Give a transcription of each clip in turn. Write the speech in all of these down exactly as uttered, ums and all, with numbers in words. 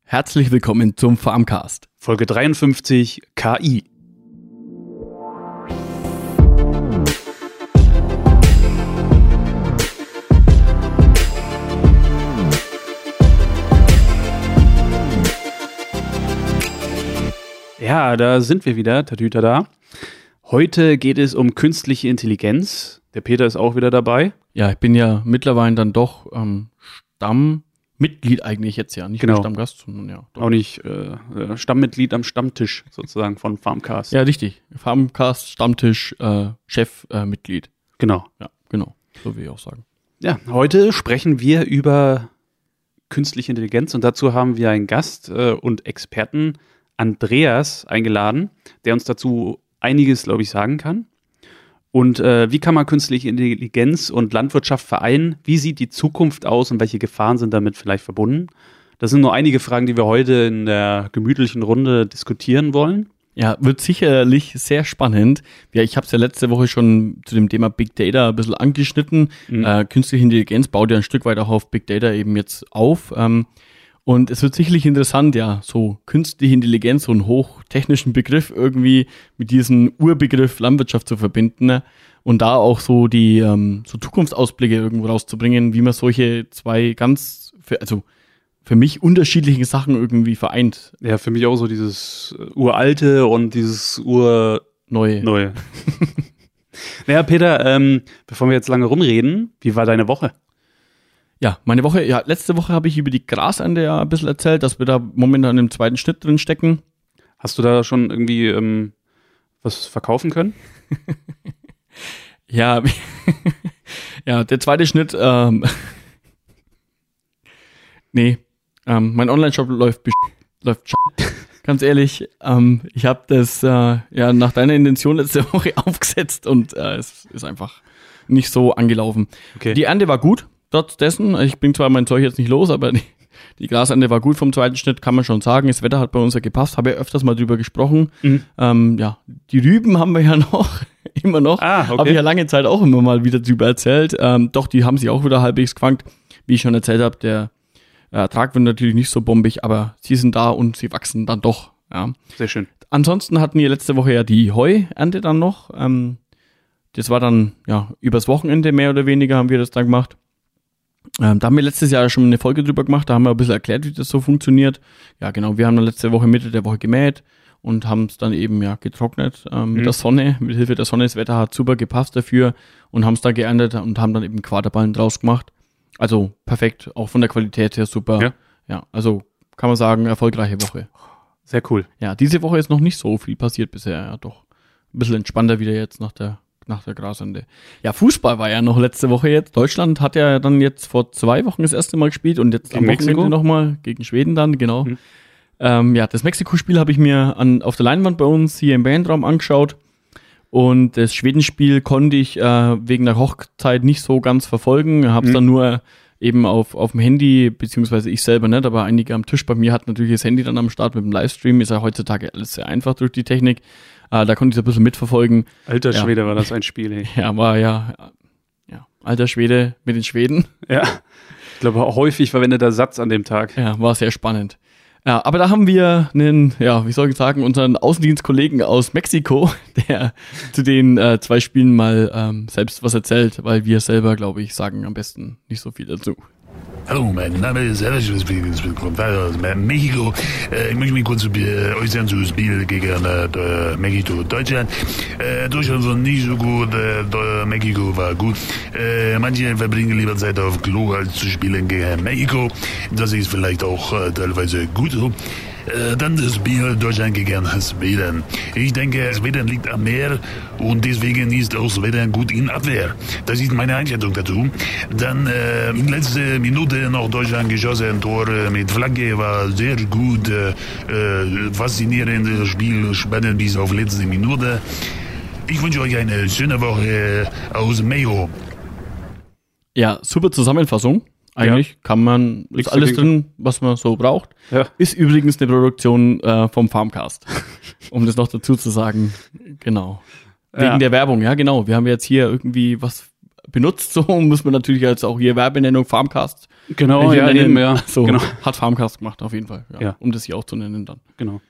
Herzlich willkommen zum Farmcast. Folge dreiundfünfzig, K I. Ja, da sind wir wieder, Tatüter da. Heute geht es um künstliche Intelligenz. Der Peter ist auch wieder dabei. Ja, ich bin ja mittlerweile dann doch ähm, Stammmitglied eigentlich jetzt ja, nicht Genau. nur Stammgast, sondern ja. Doch. Auch nicht äh, Stammmitglied am Stammtisch sozusagen von Farmcast. Ja, richtig. Farmcast, Stammtisch, äh, Chef, äh, Mitglied. Genau. Ja, genau. So will ich auch sagen. Ja, heute sprechen wir über künstliche Intelligenz und dazu haben wir einen Gast äh, und Experten, Andreas, eingeladen, der uns dazu einiges, glaube ich, sagen kann. Und äh, wie kann man künstliche Intelligenz und Landwirtschaft vereinen? Wie sieht die Zukunft aus und welche Gefahren sind damit vielleicht verbunden? Das sind nur einige Fragen, die wir heute in der gemütlichen Runde diskutieren wollen. Ja, wird sicherlich sehr spannend. Ja, ich habe es ja letzte Woche schon zu dem Thema Big Data ein bisschen angeschnitten. Mhm. Äh, künstliche Intelligenz baut ja ein Stück weit auch auf Big Data eben jetzt auf. Ähm, Und es wird sicherlich interessant, ja, so künstliche Intelligenz, so einen hochtechnischen Begriff irgendwie mit diesem Urbegriff Landwirtschaft zu verbinden, ne? Und da auch so die ähm, so Zukunftsausblicke irgendwo rauszubringen, wie man solche zwei ganz, für, also für mich unterschiedliche Sachen irgendwie vereint. Ja, für mich auch so dieses Uralte und dieses Ur... Neue. Neue. Naja, Peter, ähm, bevor wir jetzt lange rumreden, wie war deine Woche? Ja, meine Woche, ja, letzte Woche habe ich über die Grasernte ja ein bisschen erzählt, dass wir da momentan im zweiten Schnitt drin stecken. Hast du da schon irgendwie ähm, was verkaufen können? Ja, ja, der zweite Schnitt, ähm, nee, ähm, mein Online-Shop läuft, läuft sch- ganz ehrlich, ähm, ich habe das äh, ja nach deiner Intention letzte Woche aufgesetzt und äh, es ist einfach nicht so angelaufen. Okay. Die Ernte war gut. Trotz dessen, ich bringe zwar mein Zeug jetzt nicht los, aber die, die Grasernte war gut vom zweiten Schnitt, kann man schon sagen. Das Wetter hat bei uns ja gepasst, habe ja öfters mal drüber gesprochen. Mhm. Ähm, ja, die Rüben haben wir ja noch, immer noch. Ah, okay. Habe ich ja lange Zeit auch immer mal wieder drüber erzählt. Ähm, doch, die haben sich auch wieder halbwegs gefangen. Wie ich schon erzählt habe, der Ertrag wird natürlich nicht so bombig, aber sie sind da und sie wachsen dann doch. Ja. Sehr schön. Ansonsten hatten wir letzte Woche ja die Heuernte dann noch. Ähm, das war dann, ja, übers Wochenende mehr oder weniger haben wir das dann gemacht. Ähm, da haben wir letztes Jahr schon eine Folge drüber gemacht, da haben wir ein bisschen erklärt, wie das so funktioniert. Ja, genau, wir haben dann letzte Woche, Mitte der Woche gemäht und haben es dann eben ja getrocknet ähm, mhm. mit der Sonne, mit Hilfe der Sonne. Das Wetter hat super gepasst dafür und haben es dann geerntet und haben dann eben Quaderballen draus gemacht. Also perfekt, auch von der Qualität her super. Ja, ja, also kann man sagen, erfolgreiche Woche. Sehr cool. Ja, diese Woche ist noch nicht so viel passiert bisher, ja doch. Ein bisschen entspannter wieder jetzt nach der nach der Grasernte. Ja, Fußball war ja noch letzte Woche jetzt. Deutschland hat ja dann jetzt vor zwei Wochen das erste Mal gespielt und jetzt gegen am Wochenende nochmal gegen Schweden dann, genau. Mhm. Ähm, ja, das Mexiko-Spiel habe ich mir an, auf der Leinwand bei uns hier im Bandraum angeschaut und das Schwedenspiel konnte ich äh, wegen der Hochzeit nicht so ganz verfolgen. Habe es mhm. dann nur eben auf, auf dem Handy, beziehungsweise ich selber nicht, aber einige am Tisch bei mir hatten natürlich das Handy dann am Start mit dem Livestream. Ist ja heutzutage alles sehr einfach durch die Technik. Uh, da konnte ich so ein bisschen mitverfolgen. Alter ja. Schwede, war das ein Spiel, ey. Ja, war ja, ja, alter Schwede mit den Schweden. Ja, ich glaube auch häufig verwendeter Satz an dem Tag. Ja, war sehr spannend. Ja, aber da haben wir einen, ja, wie soll ich sagen, unseren Außendienstkollegen aus Mexiko, der zu den äh, zwei Spielen mal ähm, selbst was erzählt, weil wir selber, glaube ich, sagen am besten nicht so viel dazu. Hallo, mein Name ist Sergio, ich komme aus Mexiko. Ich möchte mich kurz äußern zu Spiel gegen äh, Mexiko, Deutschland. Äh, Deutschland war nicht so gut, äh, Mexiko war gut. Äh, manche verbringen lieber Zeit auf Klo, als zu spielen gegen Mexiko. Das ist vielleicht auch äh, teilweise gut so. Äh, dann das Spiel Deutschland gegen Schweden. Ich denke, Schweden liegt am Meer und deswegen ist auch Schweden gut in Abwehr. Das ist meine Einschätzung dazu. Dann äh, in letzter Minute noch Deutschland geschossen, ein Tor äh, mit Flanke war sehr gut, äh, äh, faszinierendes Spiel, spannend bis auf letzte Minute. Ich wünsche euch eine schöne Woche aus Mexiko. Ja, super Zusammenfassung. Eigentlich ja. kann man, ist Nichts alles drin, was man so braucht. Ja. Ist übrigens eine Produktion äh, vom Farmcast, um das noch dazu zu sagen. Genau. Wegen ja. der Werbung, ja genau. Wir haben jetzt hier irgendwie was benutzt, so muss man natürlich jetzt auch hier Werbenennung Farmcast Genau, Äh, ja, nennen, eben, ja. So, Genau. hat Farmcast gemacht, auf jeden Fall. Ja, Ja. Um das hier auch zu nennen dann. Genau.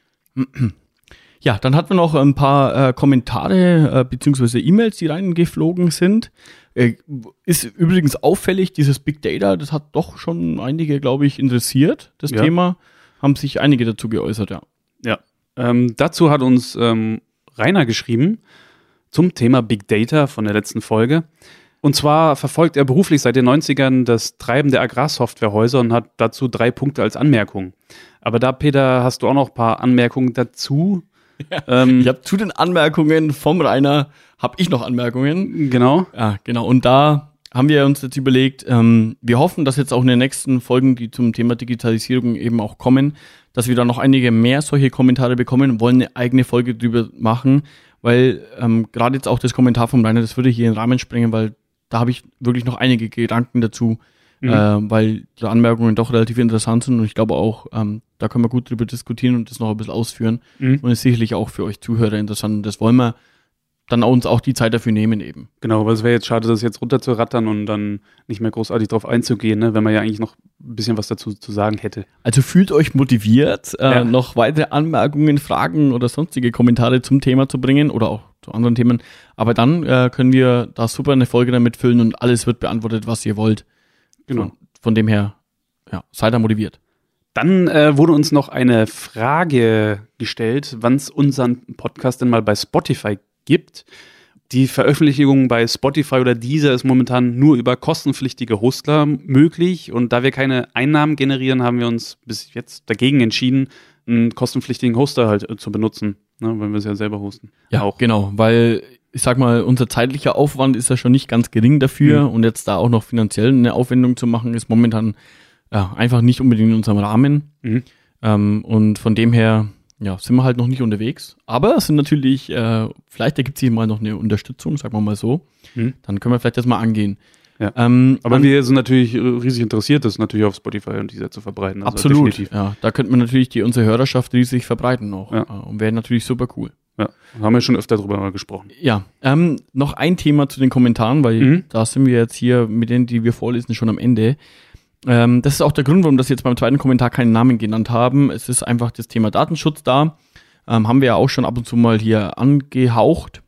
Ja, dann hatten wir noch ein paar äh, Kommentare äh, beziehungsweise E-Mails, die reingeflogen sind. Äh, ist übrigens auffällig, dieses Big Data, das hat doch schon einige, glaube ich, interessiert, das Ja. Thema. Haben sich einige dazu geäußert, ja. Ja. Ähm, dazu hat uns ähm, Rainer geschrieben zum Thema Big Data von der letzten Folge. Und zwar verfolgt er beruflich seit den neunzigern das Treiben der Agrarsoftwarehäuser und hat dazu drei Punkte als Anmerkung. Aber da, Peter, hast du auch noch ein paar Anmerkungen dazu. Ja. Ähm, Ich habe zu den Anmerkungen vom Rainer, habe ich noch Anmerkungen. Genau. Ja, genau. Und da haben wir uns jetzt überlegt, ähm, wir hoffen, dass jetzt auch in den nächsten Folgen, die zum Thema Digitalisierung eben auch kommen, dass wir da noch einige mehr solche Kommentare bekommen, wollen eine eigene Folge drüber machen, weil ähm, gerade jetzt auch das Kommentar vom Rainer, das würde hier in den Rahmen sprengen, weil da habe ich wirklich noch einige Gedanken dazu, Mhm. äh, weil die Anmerkungen doch relativ interessant sind und ich glaube auch, ähm, da können wir gut drüber diskutieren und das noch ein bisschen ausführen Mhm. und ist sicherlich auch für euch Zuhörer interessant und das wollen wir dann uns auch die Zeit dafür nehmen eben. Genau, aber es wäre jetzt schade, das jetzt runterzurattern und dann nicht mehr großartig drauf einzugehen, ne, wenn man ja eigentlich noch ein bisschen was dazu zu sagen hätte. Also fühlt euch motiviert, äh, Ja. noch weitere Anmerkungen, Fragen oder sonstige Kommentare zum Thema zu bringen oder auch zu anderen Themen. Aber dann äh, können wir da super eine Folge damit füllen und alles wird beantwortet, was ihr wollt. Genau. Von, von dem her, ja, seid da motiviert. Dann äh, wurde uns noch eine Frage gestellt, wann es unseren Podcast denn mal bei Spotify gibt. Die Veröffentlichung bei Spotify oder Deezer ist momentan nur über kostenpflichtige Hostler möglich. Und da wir keine Einnahmen generieren, haben wir uns bis jetzt dagegen entschieden, einen kostenpflichtigen Hoster halt äh, zu benutzen, ne, weil wir es ja selber hosten. Ja, auch. genau, weil ich sag mal, unser zeitlicher Aufwand ist ja schon nicht ganz gering dafür Mhm. und jetzt da auch noch finanziell eine Aufwendung zu machen, ist momentan ja, einfach nicht unbedingt in unserem Rahmen. Mhm. Ähm, und von dem her, ja, sind wir halt noch nicht unterwegs. Aber es sind natürlich, äh, vielleicht ergibt sich mal noch eine Unterstützung, sagen wir mal so. Mhm. Dann können wir vielleicht das mal angehen. Ja. Ähm, Aber an- wir sind natürlich äh, riesig interessiert, das natürlich auf Spotify und Deezer zu verbreiten. Also absolut, definitiv. ja. Da könnte man natürlich die unsere Hörerschaft riesig verbreiten noch. Ja. Äh, Und wäre natürlich super cool. Ja, haben wir schon öfter drüber mal gesprochen. Ja, ähm, noch ein Thema zu den Kommentaren, weil Mhm. da sind wir jetzt hier mit denen, die wir vorlesen, schon am Ende. Ähm, das ist auch der Grund, warum das jetzt beim zweiten Kommentar keinen Namen genannt haben. Es ist einfach das Thema Datenschutz da. Ähm, haben wir ja auch schon ab und zu mal hier angehaucht.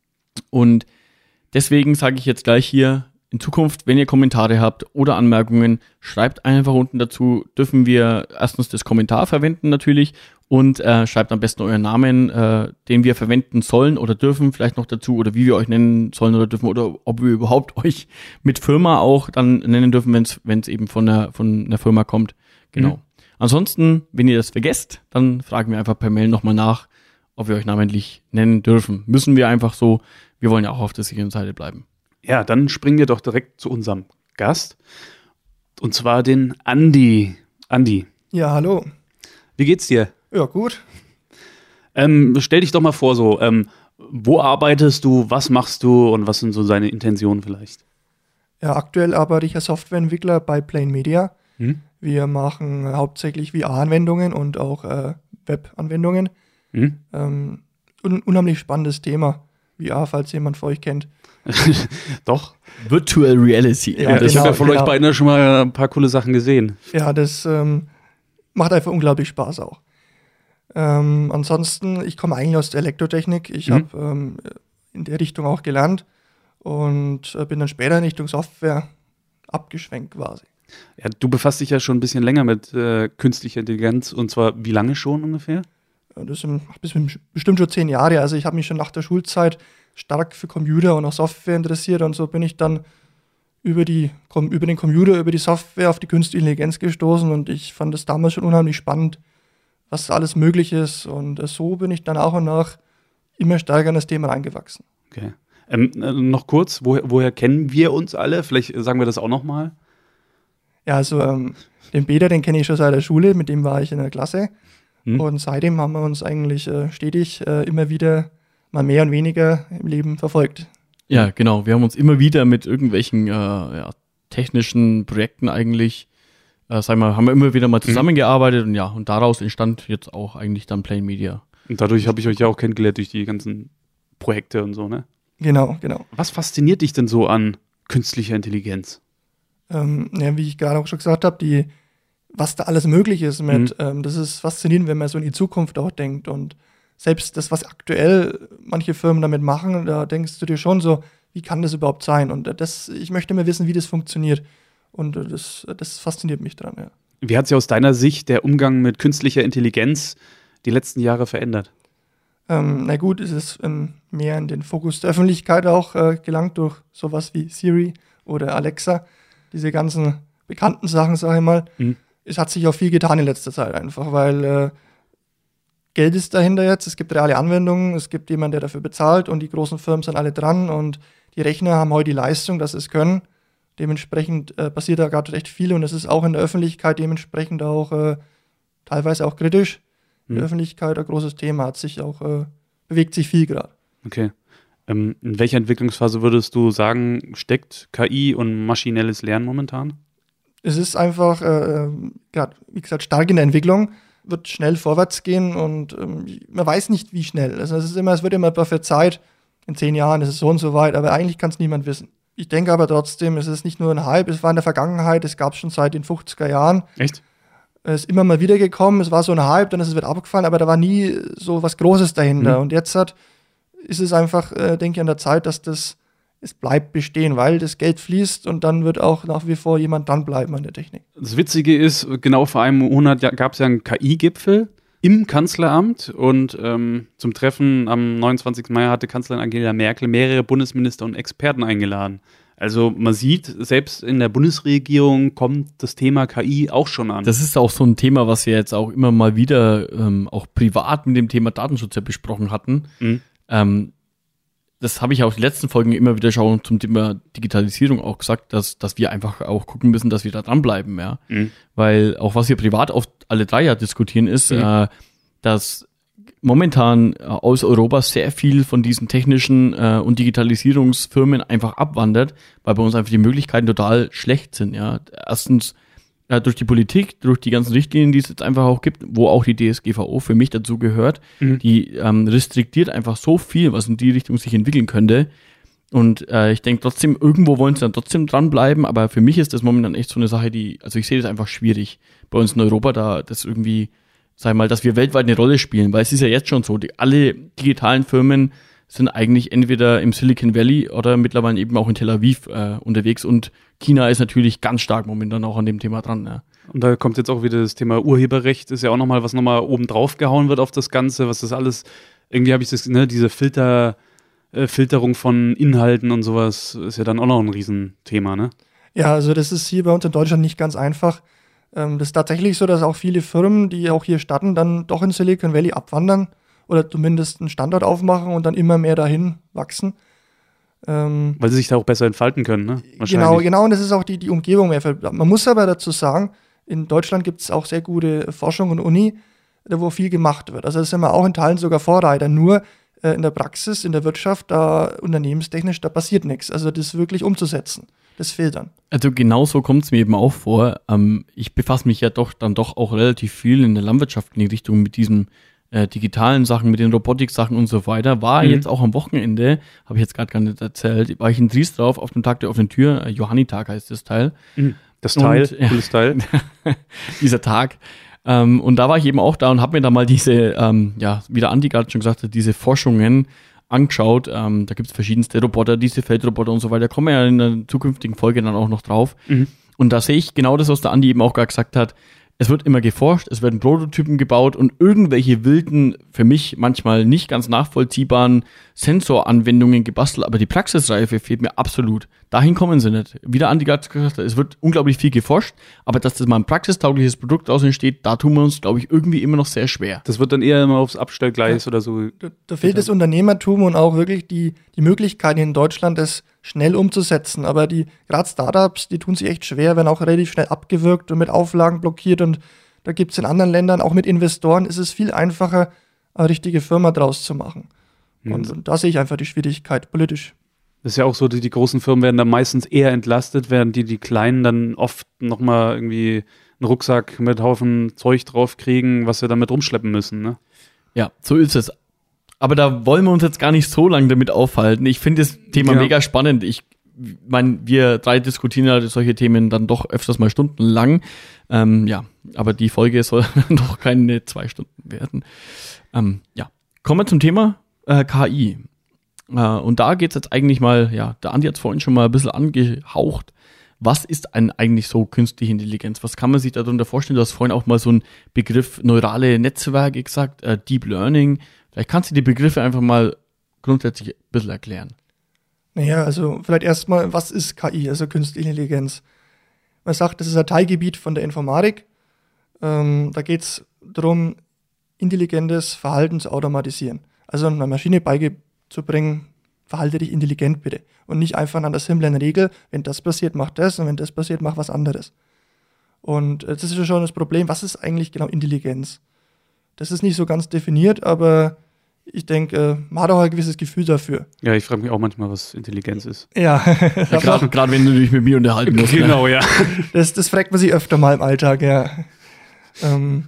Und deswegen sage ich jetzt gleich hier, in Zukunft, wenn ihr Kommentare habt oder Anmerkungen, schreibt einfach unten dazu, dürfen wir erstens das Kommentar verwenden natürlich und äh, schreibt am besten euren Namen, äh, den wir verwenden sollen oder dürfen, vielleicht noch dazu oder wie wir euch nennen sollen oder dürfen oder ob wir überhaupt euch mit Firma auch dann nennen dürfen, wenn es eben von der, von einer Firma kommt. Genau. Mhm. Ansonsten, wenn ihr das vergesst, dann fragen wir einfach per Mail nochmal nach, ob wir euch namentlich nennen dürfen. Müssen wir einfach so, wir wollen ja auch auf der sicheren Seite bleiben. Ja, dann springen wir doch direkt zu unserem Gast. Und zwar den Andi. Andi, Ja, hallo. wie geht's dir? Ja, gut. Ähm, stell dich doch mal vor so, ähm, wo arbeitest du, was machst du und was sind so deine Intentionen vielleicht? Ja, aktuell arbeite ich als Softwareentwickler bei Plane Media. Hm? Wir machen hauptsächlich V R-Anwendungen und auch äh, Web-Anwendungen. Hm? Ähm, un unheimlich spannendes Thema. V R, falls jemand von euch kennt. Doch. Virtual Reality. Ja, Ja, ich genau, habe ja von genau. euch beiden schon mal ein paar coole Sachen gesehen. Ja, das ähm, macht einfach unglaublich Spaß auch. Ähm, ansonsten, ich komme eigentlich aus der Elektrotechnik. Ich Mhm. habe ähm, in der Richtung auch gelernt und äh, bin dann später in Richtung Software abgeschwenkt quasi. Ja, du befasst dich ja schon ein bisschen länger mit äh, künstlicher Intelligenz und zwar wie lange schon ungefähr? Ja, Das sind bis- bestimmt schon zehn Jahre. Also ich habe mich schon nach der Schulzeit stark für Computer und auch Software interessiert und so bin ich dann über, die, kom- über den Computer, über die Software auf die künstliche Intelligenz gestoßen und ich fand das damals schon unheimlich spannend, was alles möglich ist und äh, so bin ich dann auch und nach immer stärker in das Thema reingewachsen. Okay. Ähm, äh, noch kurz, woher, woher kennen wir uns alle? Vielleicht sagen wir das auch nochmal. Ja, also ähm, den Peter, den kenne ich schon seit der Schule, mit dem war ich in der Klasse Hm? und seitdem haben wir uns eigentlich äh, stetig äh, immer wieder mal mehr und weniger im Leben verfolgt. Ja, genau. Wir haben uns immer wieder mit irgendwelchen äh, ja, technischen Projekten eigentlich, äh, sag mal, haben wir immer wieder mal zusammengearbeitet und ja, und daraus entstand jetzt auch eigentlich dann Plane Media. Und dadurch habe ich euch ja auch kennengelernt durch die ganzen Projekte und so, ne? Genau, genau. Was fasziniert dich denn so an künstlicher Intelligenz? Ähm, ja, wie ich gerade auch schon gesagt habe, die, was da alles möglich ist mit, Mhm. ähm, das ist faszinierend, wenn man so in die Zukunft auch denkt. Und selbst das, was aktuell manche Firmen damit machen, da denkst du dir schon so, wie kann das überhaupt sein? Und das, ich möchte mal wissen, wie das funktioniert. Und das, das fasziniert mich dran, ja. Wie hat sich aus deiner Sicht der Umgang mit künstlicher Intelligenz die letzten Jahre verändert? Ähm, na gut, es ist ähm, mehr in den Fokus der Öffentlichkeit auch äh, gelangt durch sowas wie Siri oder Alexa. Diese ganzen bekannten Sachen, sage ich mal. Mhm. Es hat sich auch viel getan in letzter Zeit einfach, weil äh, Geld ist dahinter jetzt, es gibt reale Anwendungen, es gibt jemanden, der dafür bezahlt und die großen Firmen sind alle dran und die Rechner haben heute die Leistung, dass sie es können. Dementsprechend äh, passiert da gerade recht viel und es ist auch in der Öffentlichkeit dementsprechend auch äh, teilweise auch kritisch. Die Mhm. Öffentlichkeit ein großes Thema, hat sich auch, äh, bewegt sich viel gerade. Okay. Ähm, in welcher Entwicklungsphase würdest du sagen, steckt K I und maschinelles Lernen momentan? Es ist einfach, äh, gerade, wie gesagt, stark in der Entwicklung, wird schnell vorwärts gehen und ähm, man weiß nicht, wie schnell. Also es ist immer, es wird immer prophezeit, in zehn Jahren ist es so und so weit, aber eigentlich kann es niemand wissen. Ich denke aber trotzdem, es ist nicht nur ein Hype, es war in der Vergangenheit, es gab es schon seit den fünfziger Jahren. Echt? Es ist immer mal wieder gekommen, es war so ein Hype, dann ist es wieder abgefallen, aber da war nie so was Großes dahinter. Mhm. Und jetzt hat, ist es einfach, äh, denke ich, an der Zeit, dass das, es bleibt bestehen, weil das Geld fließt und dann wird auch nach wie vor jemand dranbleiben an der Technik. Das Witzige ist, genau vor einem Monat gab es ja einen K I-Gipfel im Kanzleramt und ähm, zum Treffen am neunundzwanzigsten Mai hatte Kanzlerin Angela Merkel mehrere Bundesminister und Experten eingeladen. Also man sieht, selbst in der Bundesregierung kommt das Thema K I auch schon an. Das ist auch so ein Thema, was wir jetzt auch immer mal wieder ähm, auch privat mit dem Thema Datenschutz ja besprochen hatten. Mhm. Ähm, das habe ich auch die letzten Folgen immer wieder schon zum Thema Digitalisierung auch gesagt, dass, dass wir einfach auch gucken müssen, dass wir da dranbleiben, ja. Mhm. Weil auch was wir privat oft alle drei Jahre diskutieren ist, Mhm. äh, dass momentan äh, aus Europa sehr viel von diesen technischen äh, und Digitalisierungsfirmen einfach abwandert, weil bei uns einfach die Möglichkeiten total schlecht sind, ja. Erstens äh, durch die Politik, durch die ganzen Richtlinien, die es jetzt einfach auch gibt, wo auch die D S G V O für mich dazu gehört, Mhm. die ähm, restriktiert einfach so viel, was in die Richtung sich entwickeln könnte. Und äh, ich denke trotzdem, irgendwo wollen sie dann trotzdem dranbleiben, aber für mich ist das momentan echt so eine Sache, die, also ich sehe das einfach schwierig, bei uns in Europa da das irgendwie, sag ich mal, dass wir weltweit eine Rolle spielen, weil es ist ja jetzt schon so, die, alle digitalen Firmen sind eigentlich entweder im Silicon Valley oder mittlerweile eben auch in Tel Aviv äh, unterwegs und China ist natürlich ganz stark momentan auch an dem Thema dran. Ja. Und da kommt jetzt auch wieder das Thema Urheberrecht, ist ja auch nochmal, was nochmal oben drauf gehauen wird auf das Ganze, was das alles, irgendwie habe ich das, ne, diese Filter, äh, Filterung von Inhalten und sowas ist ja dann auch noch ein Riesenthema, ne? Ja, also das ist hier bei uns in Deutschland nicht ganz einfach. Ähm, das ist tatsächlich so, dass auch viele Firmen, die auch hier starten, dann doch in Silicon Valley abwandern oder zumindest einen Standort aufmachen und dann immer mehr dahin wachsen. Ähm, Weil sie sich da auch besser entfalten können, ne? genau, genau, und das ist auch die, die Umgebung mehr. ver- Man muss aber dazu sagen, in Deutschland gibt es auch sehr gute Forschung und Uni, da wo viel gemacht wird. Also da sind wir auch in Teilen sogar Vorreiter. Nur äh, in der Praxis, in der Wirtschaft, da unternehmenstechnisch, da passiert nichts. Also das wirklich umzusetzen, das fehlt dann. Also genauso kommt es mir eben auch vor. Ähm, ich befasse mich ja doch dann doch auch relativ viel in der Landwirtschaft in die Richtung mit diesen äh, digitalen Sachen, mit den Robotik-Sachen und so weiter. War Mhm. jetzt auch am Wochenende, habe ich jetzt gerade gar nicht erzählt, war ich in Driesdorf auf dem Tag der offenen Tür, äh, Johannitag heißt das Teil. Mhm. Das Teil, Und, ja. cooles Teil. Dieser Tag. Ähm, und da war ich eben auch da und habe mir da mal diese, ähm, ja, wie der Andi gerade schon gesagt hat, diese Forschungen angeschaut. Ähm, da gibt es verschiedenste Roboter, diese Feldroboter und so weiter. Da kommen wir ja in einer zukünftigen Folge dann auch noch drauf. Mhm. Und da sehe ich genau das, was der Andi eben auch gerade gesagt hat. Es wird immer geforscht, es werden Prototypen gebaut und irgendwelche wilden, für mich manchmal nicht ganz nachvollziehbaren Sensoranwendungen gebastelt, aber die Praxisreife fehlt mir absolut. Dahin kommen sie nicht. Wie der Andi gerade gesagt hat, es wird unglaublich viel geforscht, aber dass das mal ein praxistaugliches Produkt daraus entsteht, da tun wir uns, glaube ich, irgendwie immer noch sehr schwer. Das wird dann eher immer aufs Abstellgleis oder so. Da, da fehlt das Unternehmertum und auch wirklich die, die Möglichkeiten in Deutschland, das schnell umzusetzen. Aber die gerade Startups, die tun sich echt schwer, werden auch relativ schnell abgewürgt und mit Auflagen blockiert. Und da gibt es in anderen Ländern, auch mit Investoren, ist es viel einfacher, eine richtige Firma draus zu machen. Mhm. Und, und da sehe ich einfach die Schwierigkeit politisch. Das ist ja auch so, die, die großen Firmen werden dann meistens eher entlastet, während die, die kleinen dann oft nochmal irgendwie einen Rucksack mit Haufen Zeug drauf kriegen, was sie damit rumschleppen müssen, ne? Ja, so ist es. Aber da wollen wir uns jetzt gar nicht so lange damit aufhalten. Ich finde das Thema Ja. mega spannend. Ich ich meine, wir drei diskutieren ja solche Themen dann doch öfters mal stundenlang. Ähm, ja, aber die Folge soll doch keine zwei Stunden werden. Ähm, ja, kommen wir zum Thema äh, K I. Äh, und da geht es jetzt eigentlich mal, ja, der Andi hat es vorhin schon mal ein bisschen angehaucht. Was ist ein, eigentlich so künstliche Intelligenz? Was kann man sich darunter vorstellen? Du hast vorhin auch mal so einen Begriff neurale Netzwerke gesagt, äh, Deep Learning. Vielleicht kannst du die Begriffe einfach mal grundsätzlich ein bisschen erklären. Naja, also vielleicht erstmal, was ist K I, also künstliche Intelligenz? Man sagt, das ist ein Teilgebiet von der Informatik. Ähm, da geht es darum, intelligentes Verhalten zu automatisieren. Also einer Maschine beizubringen, verhalte dich intelligent bitte. Und nicht einfach an der simplen Regel, wenn das passiert, mach das und wenn das passiert, mach was anderes. Und das ist ja schon das Problem, was ist eigentlich genau Intelligenz? Das ist nicht so ganz definiert, aber ich denke, man hat auch ein gewisses Gefühl dafür. Ja, ich frage mich auch manchmal, was Intelligenz ist. Ja. ja Gerade wenn du dich mit mir unterhalten musst. Genau, ja. Das, das fragt man sich öfter mal im Alltag, ja. ähm,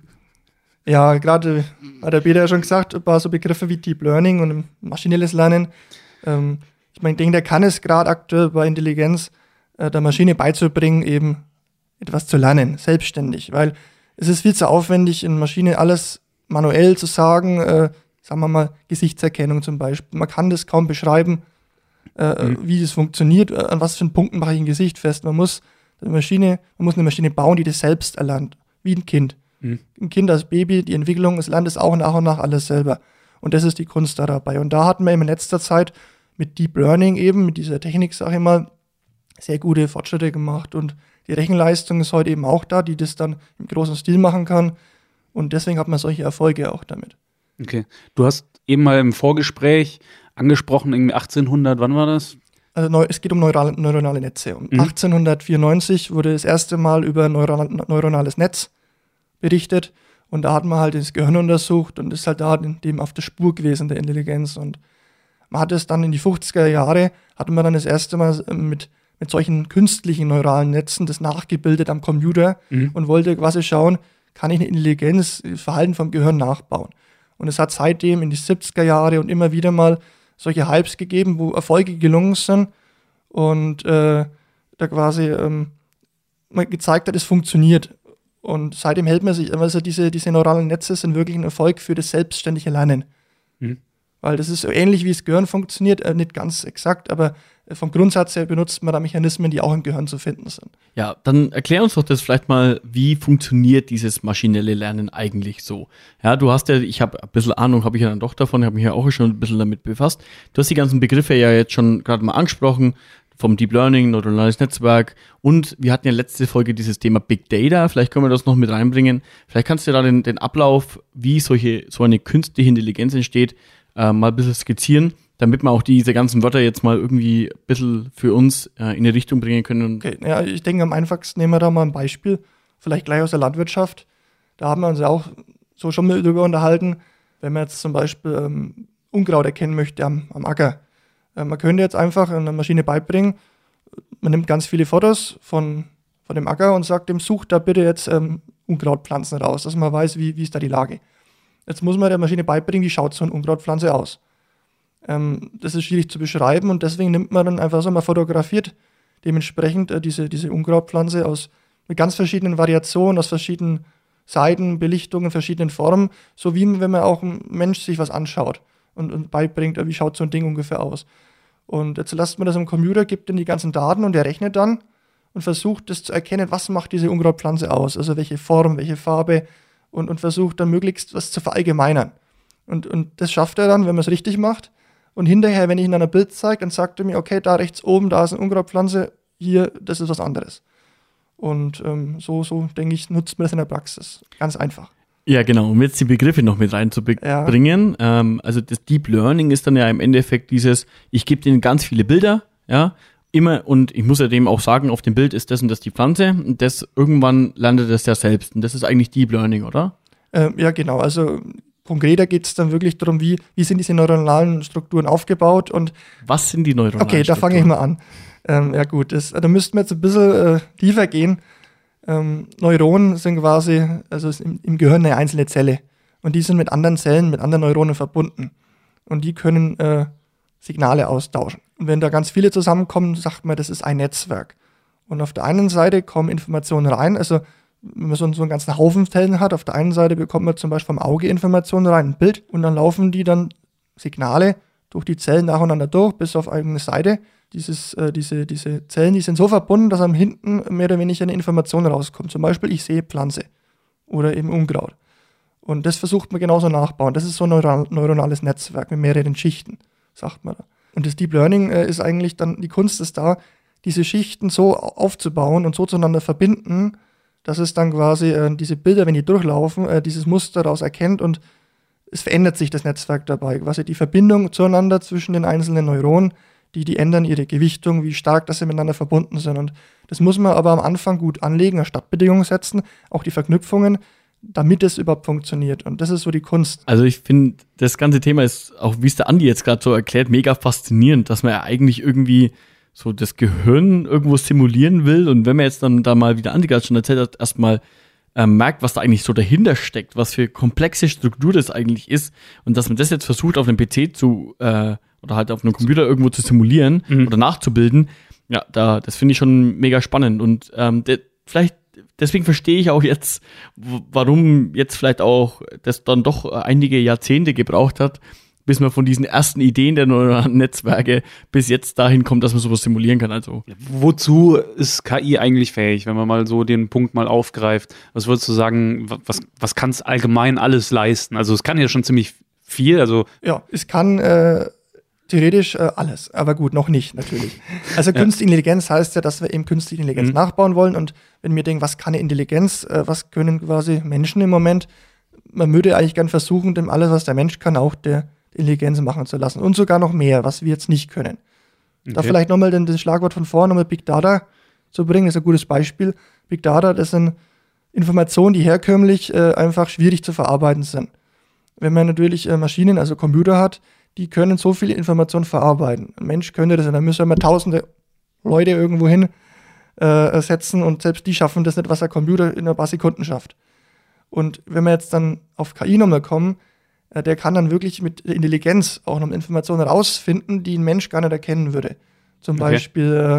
ja, gerade hat der Peter ja schon gesagt, ein paar so Begriffe wie Deep Learning und maschinelles Lernen. Ähm, ich meine, ich denke, der kann es gerade aktuell bei Intelligenz äh, der Maschine beizubringen, eben etwas zu lernen, selbstständig. Weil es ist viel zu aufwendig, in Maschine alles manuell zu sagen, äh, sagen wir mal, Gesichtserkennung zum Beispiel. Man kann das kaum beschreiben, äh, mhm. wie das funktioniert, äh, an was für Punkten mache ich ein Gesicht fest. Man muss eine Maschine, man muss eine Maschine bauen, die das selbst erlernt, wie ein Kind. Mhm. Ein Kind als Baby, die Entwicklung, es lernt es auch nach und nach alles selber. Und das ist die Kunst da dabei. Und da hatten wir in letzter Zeit mit Deep Learning eben, mit dieser Technik, sage ich mal, sehr gute Fortschritte gemacht. Und die Rechenleistung ist heute eben auch da, die das dann im großen Stil machen kann. Und deswegen hat man solche Erfolge auch damit. Okay. Du hast eben mal im Vorgespräch angesprochen, irgendwie achtzehnhundert, wann war das? Also neu, es geht um neurale, neuronale Netze. Um mhm. achtzehnhundertvierundneunzig wurde das erste Mal über neural, neuronales Netz berichtet. Und da hat man halt das Gehirn untersucht und ist halt da dem auf der Spur gewesen, der Intelligenz. Und man hat es dann in die fünfziger Jahre, hatten wir dann das erste Mal mit, mit solchen künstlichen neuralen Netzen das nachgebildet am Computer mhm. und wollte quasi schauen, kann ich eine Intelligenz, das Verhalten vom Gehirn nachbauen. Und es hat seitdem in die siebziger Jahre und immer wieder mal solche Hypes gegeben, wo Erfolge gelungen sind und äh, da quasi ähm, man gezeigt hat, es funktioniert. Und seitdem hält man sich, also diese, diese neuralen Netze sind wirklich ein Erfolg für das selbstständige Lernen. Mhm. Weil das ist so ähnlich, wie das Gehirn funktioniert, äh, nicht ganz exakt, aber vom Grundsatz her benutzt man da Mechanismen, die auch im Gehirn zu finden sind. Ja, dann erklär uns doch das vielleicht mal, wie funktioniert dieses maschinelle Lernen eigentlich so? Ja, du hast ja, ich habe ein bisschen Ahnung, habe ich ja dann doch davon, habe mich ja auch schon ein bisschen damit befasst. Du hast die ganzen Begriffe ja jetzt schon gerade mal angesprochen, vom Deep Learning, neuronales Netzwerk und wir hatten ja letzte Folge dieses Thema Big Data, vielleicht können wir das noch mit reinbringen. Vielleicht kannst du da den, den Ablauf, wie solche so eine künstliche Intelligenz entsteht, äh, mal ein bisschen skizzieren, damit wir auch diese ganzen Wörter jetzt mal irgendwie ein bisschen für uns äh, in eine Richtung bringen können. Okay, ja, ich denke, am einfachsten nehmen wir da mal ein Beispiel, vielleicht gleich aus der Landwirtschaft. Da haben wir uns ja auch so schon mal drüber unterhalten, wenn man jetzt zum Beispiel ähm, Unkraut erkennen möchte am, am Acker. Äh, man könnte jetzt einfach einer Maschine beibringen, man nimmt ganz viele Fotos von, von dem Acker und sagt dem, such da bitte jetzt ähm, Unkrautpflanzen raus, dass man weiß, wie, wie ist da die Lage. Jetzt muss man der Maschine beibringen, wie schaut so eine Unkrautpflanze aus. Ähm, das ist schwierig zu beschreiben und deswegen nimmt man dann einfach so mal fotografiert dementsprechend äh, diese, diese Unkrautpflanze aus mit ganz verschiedenen Variationen, aus verschiedenen Seiten, Belichtungen, verschiedenen Formen, so wie wenn man auch ein Mensch sich was anschaut und, und beibringt, äh, wie schaut so ein Ding ungefähr aus. Und jetzt lasst man das im Computer, gibt dann die ganzen Daten und der rechnet dann und versucht das zu erkennen, was macht diese Unkrautpflanze aus, also welche Form, welche Farbe und, und versucht dann möglichst was zu verallgemeinern. Und, und das schafft er dann, wenn man es richtig macht. Und hinterher, wenn ich ihn dann ein Bild zeige, dann sagt er mir, okay, da rechts oben, da ist eine Unkrautpflanze, hier, das ist was anderes. Und ähm, so, so, denke ich, nutzt man das in der Praxis. Ganz einfach. Ja, genau, um jetzt die Begriffe noch mit reinzubringen. Ja. Ähm, also das Deep Learning ist dann ja im Endeffekt dieses, ich gebe denen ganz viele Bilder, ja, immer, und ich muss ja dem auch sagen, auf dem Bild ist das und das die Pflanze, und das irgendwann landet das ja selbst. Und das ist eigentlich Deep Learning, oder? Ähm, ja, genau, also konkreter geht es dann wirklich darum, wie, wie sind diese neuronalen Strukturen aufgebaut und was sind die neuronalen Okay, da fange ich mal an. Ähm, ja gut, das, da müssten wir jetzt ein bisschen äh, tiefer gehen. Ähm, Neuronen sind quasi, also ist im, im Gehirn eine einzelne Zelle und die sind mit anderen Zellen, mit anderen Neuronen verbunden und die können äh, Signale austauschen. Und wenn da ganz viele zusammenkommen, sagt man, das ist ein Netzwerk. Und auf der einen Seite kommen Informationen rein, also wenn man so, so einen ganzen Haufen Zellen hat, auf der einen Seite bekommt man zum Beispiel vom Auge Informationen rein, ein Bild, und dann laufen die dann Signale durch die Zellen nacheinander durch, bis auf eine Seite. Dieses, äh, diese, diese Zellen, die sind so verbunden, dass am hinten mehr oder weniger eine Information rauskommt. Zum Beispiel, ich sehe Pflanze oder eben Unkraut. Und das versucht man genauso nachbauen. Das ist so ein neural- neuronales Netzwerk mit mehreren Schichten, sagt man da. Und das Deep Learning äh, ist eigentlich dann, die Kunst ist da, diese Schichten so aufzubauen und so zueinander verbinden, dass es dann quasi äh, diese Bilder, wenn die durchlaufen, äh, dieses Muster daraus erkennt, und es verändert sich das Netzwerk dabei. Quasi die Verbindung zueinander zwischen den einzelnen Neuronen, die, die ändern ihre Gewichtung, wie stark dass sie miteinander verbunden sind. Und das muss man aber am Anfang gut anlegen, als Startbedingungen setzen, auch die Verknüpfungen, damit es überhaupt funktioniert. Und das ist so die Kunst. Also ich finde, das ganze Thema ist, auch wie es der Andi jetzt gerade so erklärt, mega faszinierend, dass man ja eigentlich irgendwie so das Gehirn irgendwo simulieren will. Und wenn man jetzt dann da mal, wie der Andi gerade schon erzählt hat, erstmal ähm, merkt, was da eigentlich so dahinter steckt, was für komplexe Struktur das eigentlich ist, und dass man das jetzt versucht, auf einem P C zu äh, oder halt auf einem Computer irgendwo zu simulieren mhm. oder nachzubilden, ja, da das finde ich schon mega spannend. Und ähm, de- vielleicht deswegen verstehe ich auch jetzt, w- warum jetzt vielleicht auch das dann doch einige Jahrzehnte gebraucht hat, bis man von diesen ersten Ideen der neuronalen Netzwerke bis jetzt dahin kommt, dass man sowas simulieren kann. Also wozu ist K I eigentlich fähig, wenn man mal so den Punkt mal aufgreift? Was würdest du sagen, was, was kann es allgemein alles leisten? Also es kann ja schon ziemlich viel. Also Ja, es kann äh, theoretisch äh, alles, aber gut, noch nicht natürlich. Also ja. Künstliche Intelligenz heißt ja, dass wir eben künstliche Intelligenz mhm. nachbauen wollen, und wenn wir denken, was kann eine Intelligenz, äh, was können quasi Menschen im Moment, man würde eigentlich gern versuchen, dem alles, was der Mensch kann, auch der Intelligenz machen zu lassen, und sogar noch mehr, was wir jetzt nicht können. Okay. Da vielleicht nochmal das Schlagwort von vorne, nochmal Big Data zu bringen, ist ein gutes Beispiel. Big Data, das sind Informationen, die herkömmlich äh, einfach schwierig zu verarbeiten sind. Wenn man natürlich äh, Maschinen, also Computer hat, die können so viele Informationen verarbeiten. Ein Mensch könnte das, und dann müssen wir tausende Leute irgendwo hin äh, setzen, und selbst die schaffen das nicht, was ein Computer in ein paar Sekunden schafft. Und wenn wir jetzt dann auf K I nochmal kommen, der kann dann wirklich mit Intelligenz auch noch Informationen rausfinden, die ein Mensch gar nicht erkennen würde. Zum okay. Beispiel,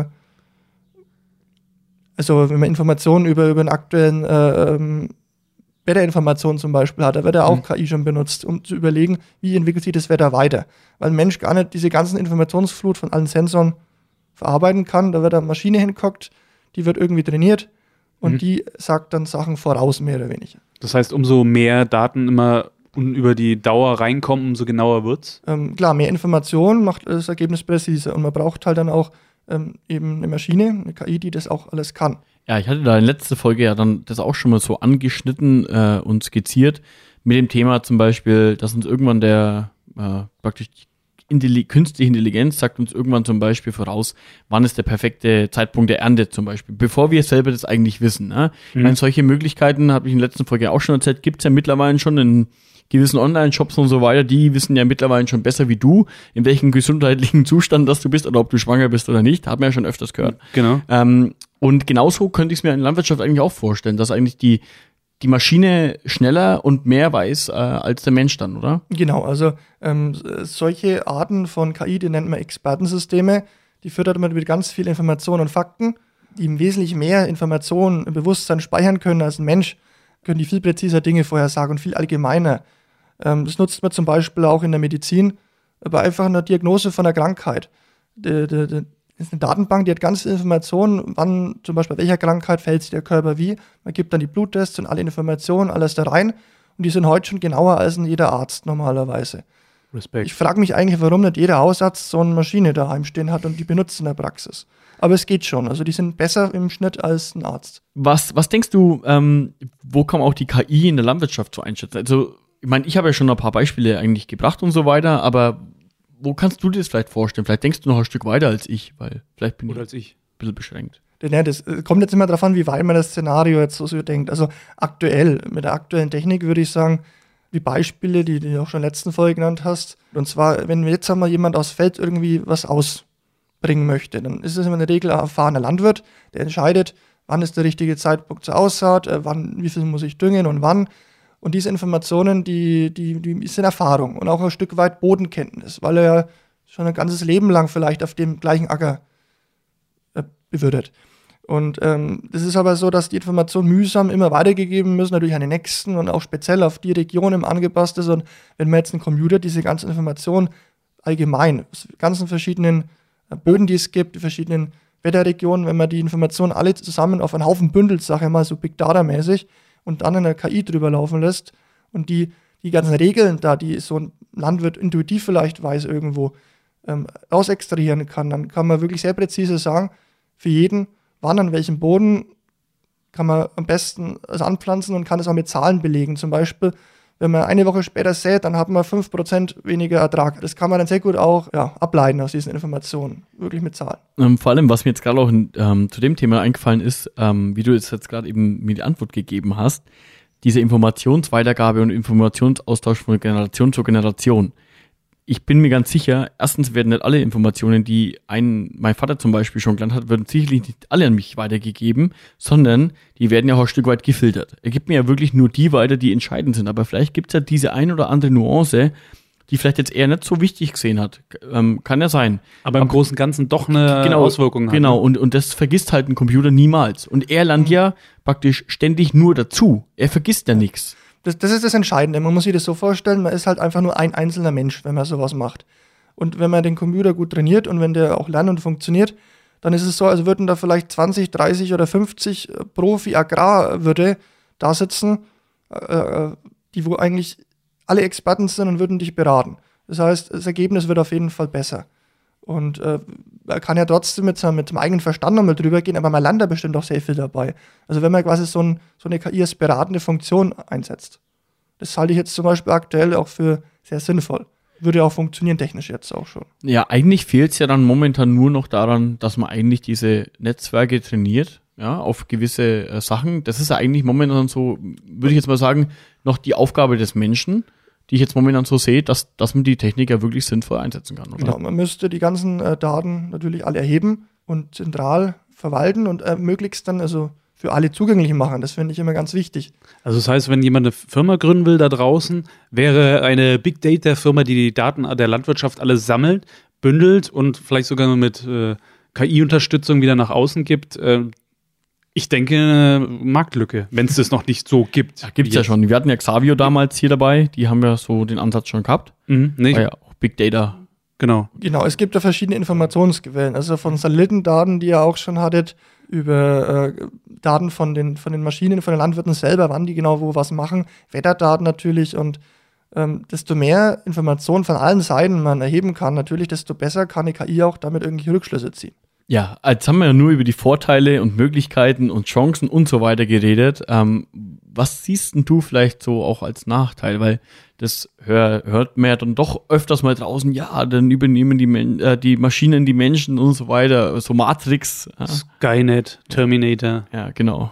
also wenn man Informationen über, über einen aktuellen äh, ähm, Wetterinformationen zum Beispiel hat, da wird ja auch mhm. K I schon benutzt, um zu überlegen, wie entwickelt sich das Wetter weiter. Weil ein Mensch gar nicht diese ganzen Informationsflut von allen Sensoren verarbeiten kann. Da wird eine Maschine hingeguckt, die wird irgendwie trainiert, und mhm. die sagt dann Sachen voraus, mehr oder weniger. Das heißt, umso mehr Daten immer und über die Dauer reinkommen, umso genauer wird's? Ähm, klar, mehr Information macht das Ergebnis präziser, und man braucht halt dann auch ähm, eben eine Maschine, eine K I, die das auch alles kann. Ja, ich hatte da in letzter Folge ja dann das auch schon mal so angeschnitten äh, und skizziert mit dem Thema zum Beispiel, dass uns irgendwann der äh, praktisch Intelli- künstliche Intelligenz sagt uns irgendwann zum Beispiel voraus, wann ist der perfekte Zeitpunkt der Ernte zum Beispiel, bevor wir selber das eigentlich wissen. Ne? Mhm. Ich meine, solche Möglichkeiten, habe ich in der letzten Folge auch schon erzählt, gibt es ja mittlerweile schon in gewissen Online-Shops und so weiter, die wissen ja mittlerweile schon besser wie du, in welchem gesundheitlichen Zustand dass du bist oder ob du schwanger bist oder nicht, hat man ja schon öfters gehört. Genau. Ähm, und genauso könnte ich es mir in der Landwirtschaft eigentlich auch vorstellen, dass eigentlich die, die Maschine schneller und mehr weiß äh, als der Mensch dann, oder? Genau, also ähm, solche Arten von K I, die nennt man Expertensysteme, die füttert man mit ganz viel Informationen und Fakten, die wesentlich mehr Informationen im Bewusstsein speichern können als ein Mensch, können die viel präziser Dinge vorhersagen und viel allgemeiner. Ähm, das nutzt man zum Beispiel auch in der Medizin bei einfach einer Diagnose von einer Krankheit. Das ist eine Datenbank, die hat ganz viele Informationen, wann zum Beispiel bei welcher Krankheit verhält sich der Körper wie. Man gibt dann die Bluttests und alle Informationen, alles da rein. Und die sind heute schon genauer als jeder Arzt normalerweise. Respekt. Ich frage mich eigentlich, warum nicht jeder Hausarzt so eine Maschine daheim stehen hat und die benutzt in der Praxis. Aber es geht schon. Also die sind besser im Schnitt als ein Arzt. Was, was denkst du, ähm, wo kann man auch die K I in der Landwirtschaft so einschätzen? Also, ich meine, ich habe ja schon ein paar Beispiele eigentlich gebracht und so weiter, aber wo kannst du dir das vielleicht vorstellen? Vielleicht denkst du noch ein Stück weiter als ich, weil vielleicht bin Oder ich, als ich ein bisschen beschränkt. Ja, das kommt jetzt immer darauf an, wie weit man das Szenario jetzt so, so denkt. Also aktuell, mit der aktuellen Technik würde ich sagen, die Beispiele, die du auch schon in der letzten Folge genannt hast. Und zwar, wenn jetzt einmal jemand aus Feld irgendwie was ausbringen möchte, dann ist es in der Regel ein erfahrener Landwirt, der entscheidet, wann ist der richtige Zeitpunkt zur Aussaat, wann, wie viel muss ich düngen und wann. Und diese Informationen, die, die, die sind Erfahrung und auch ein Stück weit Bodenkenntnis, weil er schon ein ganzes Leben lang vielleicht auf dem gleichen Acker äh, bewirtet. Und ähm, das ist aber so, dass die Informationen mühsam immer weitergegeben müssen, natürlich an den Nächsten und auch speziell auf die Region im angepasst ist. Und wenn man jetzt einen Computer diese ganzen Informationen allgemein, aus ganzen verschiedenen Böden, die es gibt, die verschiedenen Wetterregionen, wenn man die Informationen alle zusammen auf einen Haufen bündelt, sage ich mal so Big Data mäßig, und dann eine K I drüber laufen lässt und die, die ganzen Regeln da, die so ein Landwirt intuitiv vielleicht weiß irgendwo, ähm, ausextrahieren kann, dann kann man wirklich sehr präzise sagen, für jeden, wann an welchem Boden kann man am besten also anpflanzen und kann es auch mit Zahlen belegen. Zum Beispiel, wenn man eine Woche später sät, dann hat man fünf Prozent weniger Ertrag. Das kann man dann sehr gut auch ja, ableiten aus diesen Informationen, wirklich mit Zahlen. Ähm, vor allem, was mir jetzt gerade auch ähm, zu dem Thema eingefallen ist, ähm, wie du jetzt, jetzt gerade eben mir die Antwort gegeben hast, diese Informationsweitergabe und Informationsaustausch von Generation zu Generation. Ich bin mir ganz sicher, erstens werden nicht alle Informationen, die ein, mein Vater zum Beispiel schon gelernt hat, werden sicherlich nicht alle an mich weitergegeben, sondern die werden ja auch ein Stück weit gefiltert. Er gibt mir ja wirklich nur die weiter, die entscheidend sind. Aber vielleicht gibt es ja diese ein oder andere Nuance, die vielleicht jetzt eher nicht so wichtig gesehen hat. Ähm, kann ja sein. Aber im Aber, Großen und Ganzen doch eine genau, Auswirkung hat. Genau, und, und das vergisst halt ein Computer niemals. Und er lernt ja praktisch ständig nur dazu. Er vergisst ja nichts. Das, das ist das Entscheidende. Man muss sich das so vorstellen, man ist halt einfach nur ein einzelner Mensch, wenn man sowas macht. Und wenn man den Computer gut trainiert und wenn der auch lernt und funktioniert, dann ist es so, als würden da vielleicht zwanzig, dreißig oder fünfzig Profi-Agrarwirte da sitzen, äh, die wo eigentlich alle Experten sind und würden dich beraten. Das heißt, das Ergebnis wird auf jeden Fall besser. Und äh, man kann ja trotzdem mit seinem, mit seinem eigenen Verstand nochmal drüber gehen, aber man lernt da bestimmt auch sehr viel dabei. Also wenn man quasi so, ein, so eine K I als beratende Funktion einsetzt. Das halte ich jetzt zum Beispiel aktuell auch für sehr sinnvoll. Würde auch funktionieren technisch jetzt auch schon. Ja, eigentlich fehlt es ja dann momentan nur noch daran, dass man eigentlich diese Netzwerke trainiert, ja, auf gewisse äh, Sachen. Das ist ja eigentlich momentan so, würde ich jetzt mal sagen, noch die Aufgabe des Menschen, die ich jetzt momentan so sehe, dass, dass man die Technik ja wirklich sinnvoll einsetzen kann, oder? Genau, man müsste die ganzen äh, Daten natürlich alle erheben und zentral verwalten und äh, möglichst dann also für alle zugänglich machen. Das finde ich immer ganz wichtig. Also das heißt, wenn jemand eine Firma gründen will da draußen, wäre eine Big Data Firma, die die Daten der Landwirtschaft alle sammelt, bündelt und vielleicht sogar mit äh, K I-Unterstützung wieder nach außen gibt, äh, ich denke, eine Marktlücke, wenn es das noch nicht so gibt. Ja, gibt's ja schon. Wir hatten ja Xavio damals hier dabei, die haben ja so den Ansatz schon gehabt. Mhm, nee. War ja auch Big Data. Genau. Genau, es gibt ja verschiedene Informationsquellen. Also von Satellitendaten, die ihr auch schon hattet, über äh, Daten von den, von den Maschinen, von den Landwirten selber, wann die genau wo was machen, Wetterdaten natürlich und ähm, desto mehr Informationen von allen Seiten man erheben kann, natürlich, desto besser kann eine K I auch damit irgendwelche Rückschlüsse ziehen. Ja, jetzt haben wir ja nur über die Vorteile und Möglichkeiten und Chancen und so weiter geredet. Ähm, was siehst denn du vielleicht so auch als Nachteil? Weil das hör, hört man ja dann doch öfters mal draußen, ja, dann übernehmen die, Men- äh, die Maschinen die Menschen und so weiter, so Matrix. Ja. Skynet, Terminator. Ja, genau.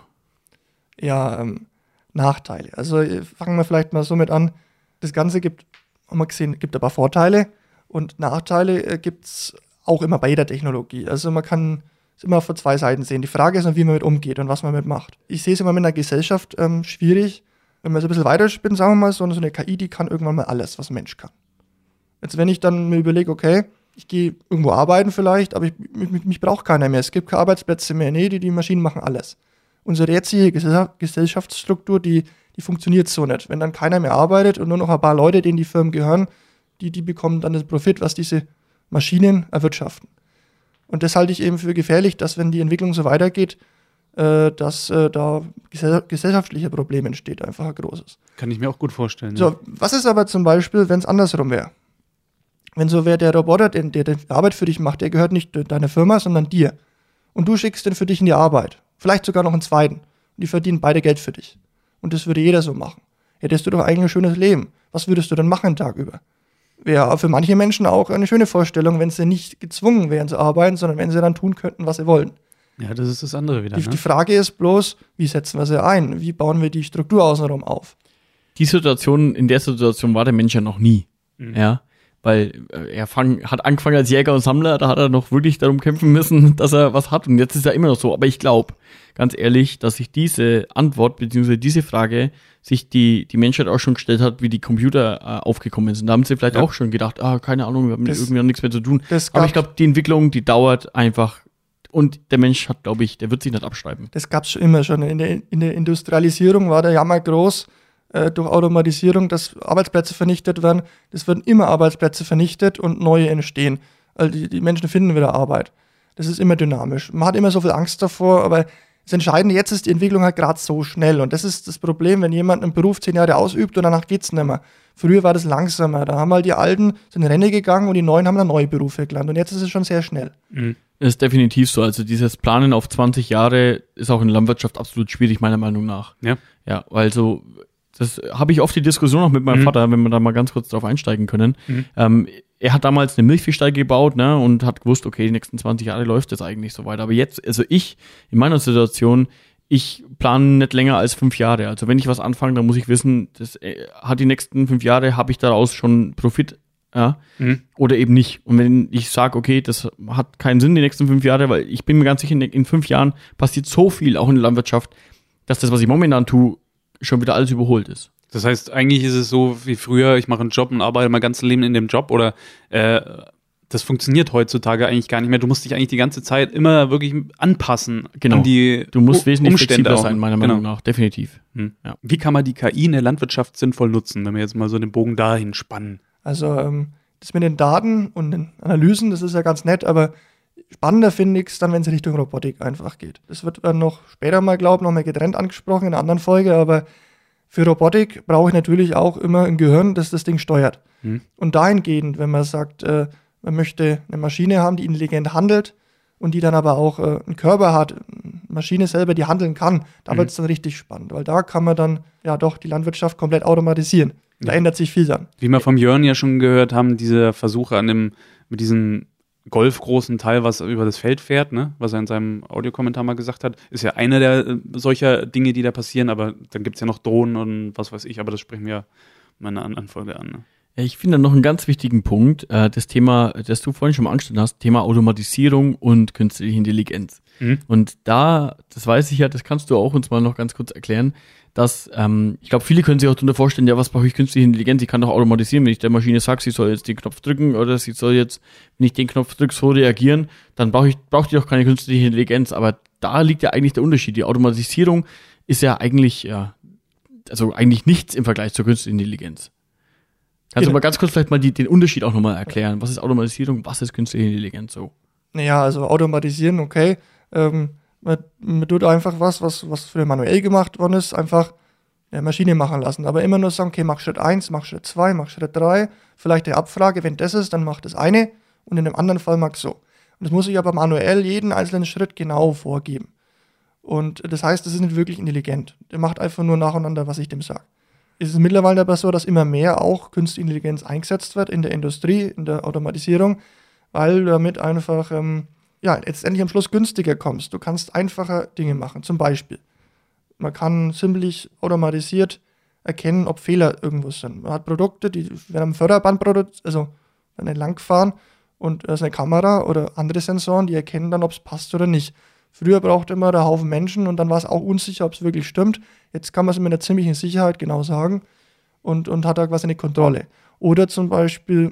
Ja, ähm, Nachteile. Also fangen wir vielleicht mal so mit an. Das Ganze gibt, haben wir gesehen, gibt aber Vorteile und Nachteile äh, gibt es auch immer bei jeder Technologie. Also man kann es immer von zwei Seiten sehen. Die Frage ist, wie man mit umgeht und was man mit macht. Ich sehe es immer mit einer Gesellschaft ähm, schwierig, wenn wir so ein bisschen weiterspinnen, sagen wir mal, so eine K I, die kann irgendwann mal alles, was ein Mensch kann. Jetzt wenn ich dann mir überlege, okay, ich gehe irgendwo arbeiten vielleicht, aber ich, mich, mich braucht keiner mehr. Es gibt keine Arbeitsplätze mehr. Nee, die, die Maschinen machen alles. Unsere jetzige Gesellschaftsstruktur, die, die funktioniert so nicht. Wenn dann keiner mehr arbeitet und nur noch ein paar Leute, denen die Firmen gehören, die, die bekommen dann das Profit, was diese Maschinen erwirtschaften. Und das halte ich eben für gefährlich, dass wenn die Entwicklung so weitergeht, äh, dass äh, da gesell- gesellschaftliche Probleme entsteht, einfach ein großes. Kann ich mir auch gut vorstellen. So, ja. was ist aber zum Beispiel, wenn es andersrum wäre? Wenn so wäre, der Roboter, der, der die Arbeit für dich macht, der gehört nicht deiner Firma, sondern dir. Und du schickst den für dich in die Arbeit. Vielleicht sogar noch einen zweiten. Und die verdienen beide Geld für dich. Und das würde jeder so machen. Hättest du doch eigentlich ein schönes Leben. Was würdest du denn machen den Tag über? Wäre für manche Menschen auch eine schöne Vorstellung, wenn sie nicht gezwungen wären zu arbeiten, sondern wenn sie dann tun könnten, was sie wollen. Ja, das ist das andere wieder. Die, ne? die Frage ist bloß, wie setzen wir sie ein? Wie bauen wir die Struktur außenrum auf? Die Situation, in der Situation war der Mensch ja noch nie. Mhm. Ja. weil äh, er fang, hat angefangen als Jäger und Sammler, da hat er noch wirklich darum kämpfen müssen, dass er was hat und jetzt ist er immer noch so. Aber ich glaube, ganz ehrlich, dass sich diese Antwort bzw. diese Frage sich die, die Menschheit auch schon gestellt hat, wie die Computer äh, aufgekommen sind. Da haben sie vielleicht Ja. auch schon gedacht, ah, keine Ahnung, wir haben Das- irgendwie nichts mehr zu tun. das Aber gab- ich glaube, die Entwicklung, die dauert einfach und der Mensch hat, glaube ich, der wird sich nicht abschreiben. Das gab es schon immer schon. In der, in der Industrialisierung war der Jammer groß äh, durch Automatisierung, dass Arbeitsplätze vernichtet werden. Es werden immer Arbeitsplätze vernichtet und neue entstehen. Also die, die Menschen finden wieder Arbeit. Das ist immer dynamisch. Man hat immer so viel Angst davor, aber das Entscheidende jetzt ist die Entwicklung halt gerade so schnell. Und das ist das Problem, wenn jemand einen Beruf zehn Jahre ausübt und danach geht's nicht mehr. Früher war das langsamer. Da haben halt die Alten sind in Rente gegangen und die Neuen haben dann neue Berufe gelernt. Und jetzt ist es schon sehr schnell. Das ist definitiv so. Also dieses Planen auf zwanzig Jahre ist auch in der Landwirtschaft absolut schwierig, meiner Meinung nach. Ja. Ja, weil so, das habe ich oft die Diskussion auch mit meinem Mhm. Vater, wenn wir da mal ganz kurz drauf einsteigen können. Mhm. Ähm, er hat damals eine Milchviehstall gebaut, ne, und hat gewusst, okay, die nächsten zwanzig Jahre läuft das eigentlich so weiter. Aber jetzt, also ich, in meiner Situation, ich plane nicht länger als fünf Jahre. Also wenn ich was anfange, dann muss ich wissen, das äh, hat die nächsten fünf Jahre, habe ich daraus schon Profit, ja, Mhm. oder eben nicht. Und wenn ich sage, okay, das hat keinen Sinn die nächsten fünf Jahre, weil ich bin mir ganz sicher, in, in fünf Jahren passiert so viel, auch in der Landwirtschaft, dass das, was ich momentan tue, schon wieder alles überholt ist. Das heißt, eigentlich ist es so wie früher, ich mache einen Job und arbeite mein ganzes Leben in dem Job oder äh, das funktioniert heutzutage eigentlich gar nicht mehr. Du musst dich eigentlich die ganze Zeit immer wirklich anpassen Genau. an die Du musst U- wesentlich Umstände flexibler auch. sein, meiner Meinung Genau. nach, definitiv. Hm. Ja. Wie kann man die K I in der Landwirtschaft sinnvoll nutzen, wenn wir jetzt mal so den Bogen dahin spannen? Also ähm, das mit den Daten und den Analysen, das ist ja ganz nett, aber spannender finde ich es dann, wenn es Richtung Robotik einfach geht. Das wird dann noch später mal, glaube ich, noch mal getrennt angesprochen in einer anderen Folge, aber für Robotik brauche ich natürlich auch immer ein Gehirn, das das Ding steuert. Hm. Und dahingehend, wenn man sagt, äh, man möchte eine Maschine haben, die intelligent handelt und die dann aber auch äh, einen Körper hat, eine Maschine selber, die handeln kann, da Mhm. wird es dann richtig spannend, weil da kann man dann ja doch die Landwirtschaft komplett automatisieren. Da Ja. ändert sich viel dann. Wie wir vom Jörn ja schon gehört haben, diese Versuche an dem, mit diesem golfgroßen Teil, was über das Feld fährt, ne, was er in seinem Audiokommentar mal gesagt hat, ist ja einer der äh, solcher Dinge, die da passieren, aber dann gibt es ja noch Drohnen und was weiß ich, aber das sprechen wir in einer anderen Folge an. Ne? Ja, ich finde noch einen ganz wichtigen Punkt, äh, das Thema, das du vorhin schon mal angestellt hast, Thema Automatisierung und künstliche Intelligenz. Mhm. Und da, das weiß ich ja, das kannst du auch uns mal noch ganz kurz erklären, dass, ähm, ich glaube, viele können sich auch darunter vorstellen, ja, was brauche ich künstliche Intelligenz? Ich kann doch automatisieren, wenn ich der Maschine sage, sie soll jetzt den Knopf drücken oder sie soll jetzt, wenn ich den Knopf drücke, so reagieren, dann brauche ich, braucht die doch keine künstliche Intelligenz. Aber da liegt ja eigentlich der Unterschied. Die Automatisierung ist ja eigentlich, ja, also eigentlich nichts im Vergleich zur künstlichen Intelligenz. Kannst du Genau. mal ganz kurz vielleicht mal die, den Unterschied auch nochmal erklären? Was ist Automatisierung, was ist künstliche Intelligenz so? Naja, also automatisieren, okay. Ähm, man, man tut einfach was, was, was früher manuell gemacht worden ist, einfach eine Maschine machen lassen. Aber immer nur sagen, okay, mach Schritt eins, mach Schritt zwei, mach Schritt drei, vielleicht eine Abfrage, wenn das ist, dann mach das eine und in dem anderen Fall mach so. Und das muss ich aber manuell jeden einzelnen Schritt genau vorgeben. Und das heißt, das ist nicht wirklich intelligent. Der macht einfach nur nacheinander, was ich dem sage. Es ist mittlerweile aber so, dass immer mehr auch künstliche Intelligenz eingesetzt wird in der Industrie, in der Automatisierung, weil du damit einfach ähm, ja, letztendlich am Schluss günstiger kommst. Du kannst einfacher Dinge machen. Zum Beispiel, man kann ziemlich automatisiert erkennen, ob Fehler irgendwo sind. Man hat Produkte, die werden am Förderband produziert, also werden entlang gefahren und da ist eine Kamera oder andere Sensoren, die erkennen dann, ob es passt oder nicht. Früher brauchte immer der Haufen Menschen und dann war es auch unsicher, ob es wirklich stimmt. Jetzt kann man es mit einer ziemlichen Sicherheit genau sagen und, und hat da quasi eine Kontrolle. Oder zum Beispiel,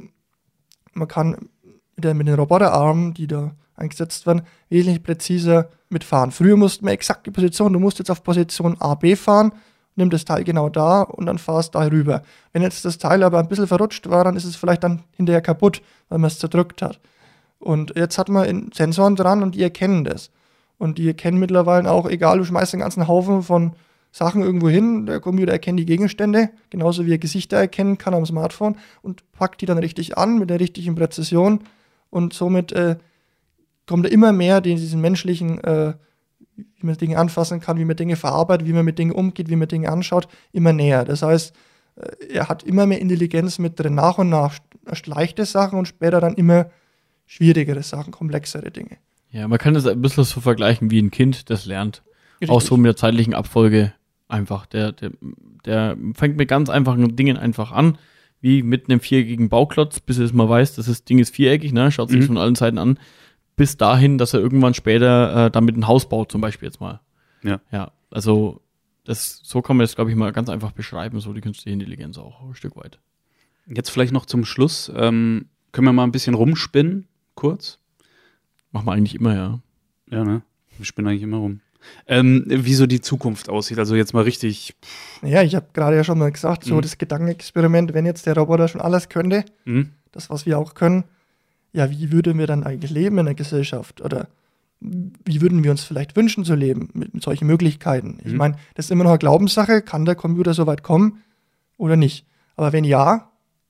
man kann mit, der, mit den Roboterarmen, die da eingesetzt werden, wesentlich präziser mitfahren. Früher musste man exakt die Position, du musst jetzt auf Position A, B fahren, nimm das Teil genau da und dann fahrst da rüber. Wenn jetzt das Teil aber ein bisschen verrutscht war, dann ist es vielleicht dann hinterher kaputt, weil man es zerdrückt hat. Und jetzt hat man Sensoren dran und die erkennen das. Und die erkennen mittlerweile auch, egal, du schmeißt den ganzen Haufen von Sachen irgendwo hin, der Computer erkennt die Gegenstände, genauso wie er Gesichter erkennen kann am Smartphone und packt die dann richtig an mit der richtigen Präzision und somit äh, kommt er immer mehr diesen menschlichen, äh, wie man Dinge anfassen kann, wie man Dinge verarbeitet, wie man mit Dingen umgeht, wie man Dinge anschaut, immer näher. Das heißt, äh, er hat immer mehr Intelligenz mit drin, nach und nach erst leichte Sachen und später dann immer schwierigere Sachen, komplexere Dinge. Ja, man kann das ein bisschen so vergleichen wie ein Kind, das lernt. Richtig. Auch so mit der zeitlichen Abfolge einfach. Der, der, der fängt mit ganz einfachen Dingen einfach an, wie mit einem viereckigen Bauklotz, bis es mal weiß, dass das Ding ist viereckig, ne? Schaut sich Mhm. von allen Seiten an, bis dahin, dass er irgendwann später äh, damit ein Haus baut, zum Beispiel jetzt mal. Ja. Ja, also das, so kann man das, glaube ich, mal ganz einfach beschreiben, so die künstliche Intelligenz auch ein Stück weit. Jetzt vielleicht noch zum Schluss. Ähm, können wir mal ein bisschen rumspinnen, kurz? Machen wir eigentlich immer, ja. Ja, ne? Wir spinnen eigentlich immer rum. Ähm, wie so die Zukunft aussieht. Also jetzt mal richtig. Ja, ich habe gerade ja schon mal gesagt, so Mhm. das Gedankenexperiment, wenn jetzt der Roboter schon alles könnte, Hm? das, was wir auch können, ja, wie würden wir dann eigentlich leben in der Gesellschaft? Oder wie würden wir uns vielleicht wünschen zu leben mit, mit solchen Möglichkeiten? Ich Mhm. meine, das ist immer noch eine Glaubenssache, kann der Computer so weit kommen oder nicht? Aber wenn ja,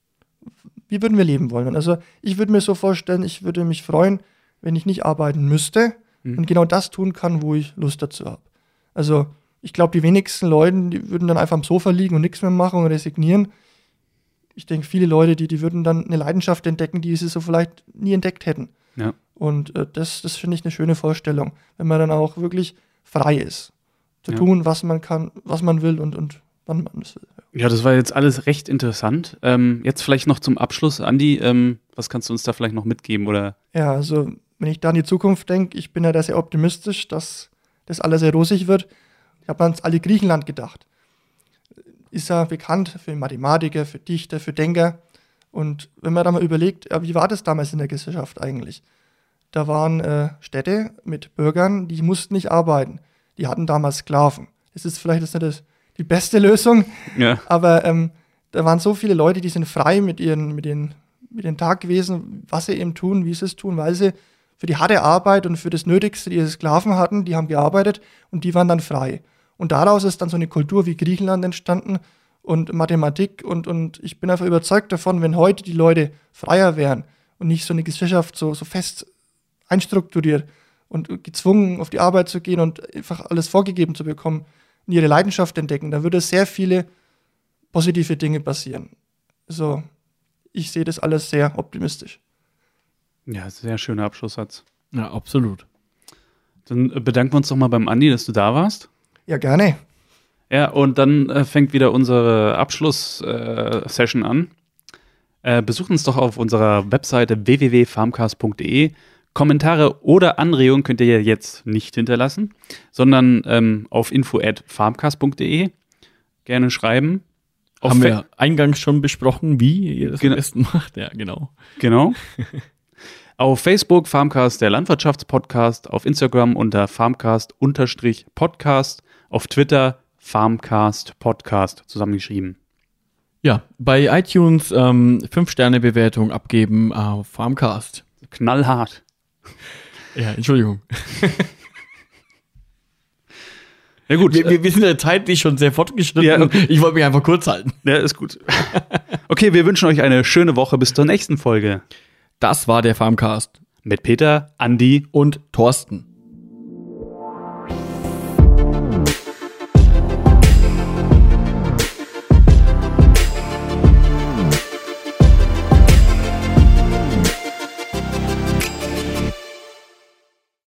wie würden wir leben wollen? Und also ich würde mir so vorstellen, ich würde mich freuen, wenn ich nicht arbeiten müsste Mhm. und genau das tun kann, wo ich Lust dazu habe. Also ich glaube, die wenigsten Leute, die würden dann einfach am Sofa liegen und nichts mehr machen und resignieren. Ich denke, viele Leute, die, die würden dann eine Leidenschaft entdecken, die sie so vielleicht nie entdeckt hätten. Ja. Und äh, das, das finde ich eine schöne Vorstellung, wenn man dann auch wirklich frei ist, zu Ja. tun, was man kann, was man will und, und wann man es will. Ja, das war jetzt alles recht interessant. Ähm, jetzt vielleicht noch zum Abschluss, Andi, ähm, was kannst du uns da vielleicht noch mitgeben? Oder? Ja, also wenn ich da an die Zukunft denke, ich bin ja da sehr optimistisch, dass das alles sehr rosig wird. Ich habe ans alle Griechenland gedacht. Ist ja bekannt für Mathematiker, für Dichter, für Denker. Und wenn man da mal überlegt, ja, wie war das damals in der Gesellschaft eigentlich? Da waren äh, Städte mit Bürgern, die mussten nicht arbeiten. Die hatten damals Sklaven. Das ist vielleicht jetzt nicht das, die beste Lösung, Ja. aber ähm, da waren so viele Leute, die sind frei mit ihren, mit den, mit den Tag gewesen, was sie eben tun, wie sie es tun, weil sie für die harte Arbeit und für das Nötigste, die ihre Sklaven hatten, die haben gearbeitet und die waren dann frei. Und daraus ist dann so eine Kultur wie Griechenland entstanden und Mathematik und, und ich bin einfach überzeugt davon, wenn heute die Leute freier wären und nicht so eine Gesellschaft so, so fest einstrukturiert und gezwungen auf die Arbeit zu gehen und einfach alles vorgegeben zu bekommen, und ihre Leidenschaft entdecken, dann würde sehr viele positive Dinge passieren. Also ich sehe das alles sehr optimistisch. Ja, sehr schöner Abschlusssatz. Ja, absolut. Dann äh, bedanken wir uns doch mal beim Andi, dass du da warst. Ja, gerne. Ja, und dann äh, fängt wieder unsere Abschluss-Session an. Äh, besucht uns doch auf unserer Webseite w w w punkt farmcast punkt d e. Kommentare oder Anregungen könnt ihr ja jetzt nicht hinterlassen, sondern ähm, auf info at farmcast punkt d e gerne schreiben. Auf Haben Fa- wir eingangs schon besprochen, wie ihr das Genau. am besten macht. Ja, genau. Genau. Auf Facebook Farmcast, der Landwirtschaftspodcast, auf Instagram unter Farmcast-Podcast, auf Twitter Farmcast Podcast zusammengeschrieben. Ja, bei iTunes ähm, fünf Sterne Bewertung abgeben auf Farmcast. Knallhart. Ja, Entschuldigung. Ja gut, Wir, wir, wir sind ja zeitlich schon sehr fortgeschritten. Ja, okay. Ich wollte mich einfach kurz halten. ja, ist gut. Okay, wir wünschen euch eine schöne Woche bis zur nächsten Folge. Das war der Farmcast Mit Peter, Andi und Thorsten.